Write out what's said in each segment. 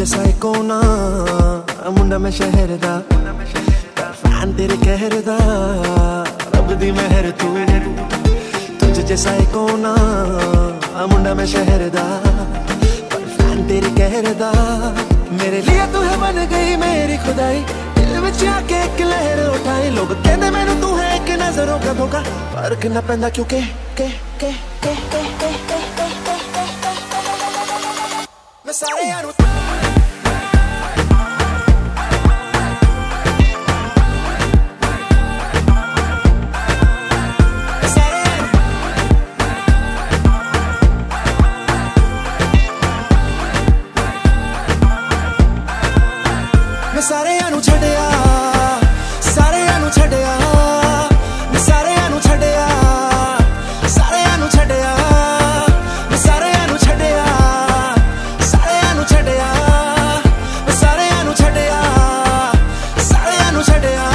जैसा एक कोना मुंडा मैं शहर दा फैन तेरे कहर दा रब दी मेहर तू तुझ जैसा एक कोना मुंडा मैं शहर दा फैन तेरे कहर दा मेरे लिए तू है बन गई मेरी खुदाई दिल विच आके एक लहर उठाई लोग कहंदे मैनू तू है कि नजरों का धोखा फर्क ना पैंदा क्योंकि मैं सारे यारों सारे यानू छड़िया सारे यानू छड़िया सारे यानू छड़िया सारे यानू छड़िया सारे यानू छड़िया सारे यानू छड़िया सारे यानू छड़िया सारे यानू छड़िया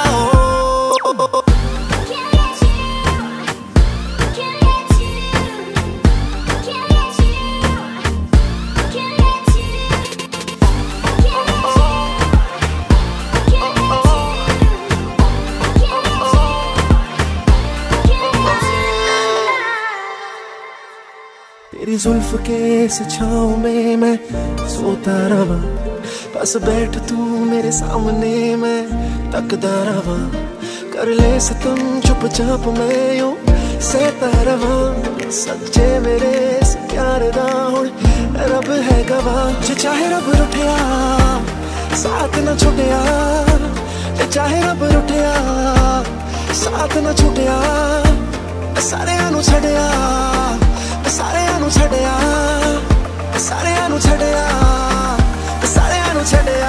तेरी जुल्फ के इस छाँव में मैं सोता रवा बस बैठ तू मेरे सामने मैं तकदा रवा कर ले सितम चुपचाप मैं यूं सहता रवा सच्चे मेरे इस प्यार दा हुण रब है गवाह जे चाहे रब रुठिया साथ न छुटिया जे चाहे रब रुठिया साथ न छुटिया सारे नू छड़िया सारे नू छड़िया सारे नू छड़िया सारे नू छड़िया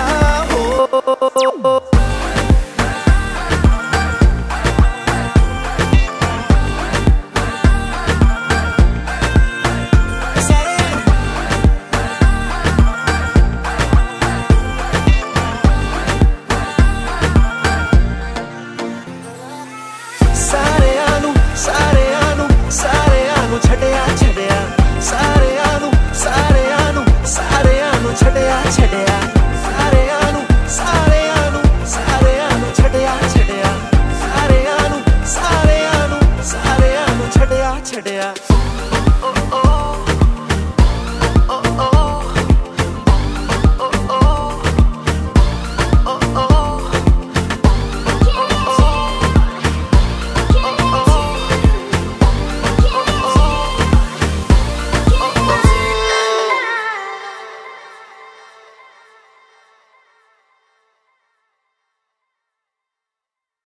छड़िया छड़िया सारे आनू सारे आनू सारे आनू छड़िया छड़िया सारे आनू सारे आनू सारे आनू छड़िया छड़िया सारे आनू सारे आनू सारे आनू छड़िया छड़िया